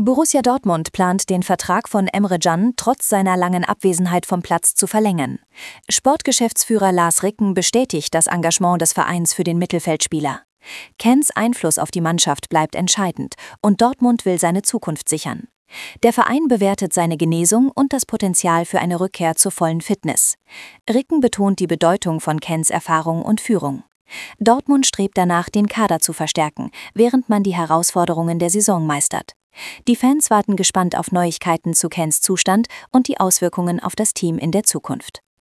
Borussia Dortmund plant, den Vertrag von Emre Can trotz seiner langen Abwesenheit vom Platz zu verlängern. Sportgeschäftsführer Lars Ricken bestätigt das Engagement des Vereins für den Mittelfeldspieler. Kens Einfluss auf die Mannschaft bleibt entscheidend und Dortmund will seine Zukunft sichern. Der Verein bewertet seine Genesung und das Potenzial für eine Rückkehr zur vollen Fitness. Ricken betont die Bedeutung von Kens Erfahrung und Führung. Dortmund strebt danach, den Kader zu verstärken, während man die Herausforderungen der Saison meistert. Die Fans warten gespannt auf Neuigkeiten zu Kens Zustand und die Auswirkungen auf das Team in der Zukunft.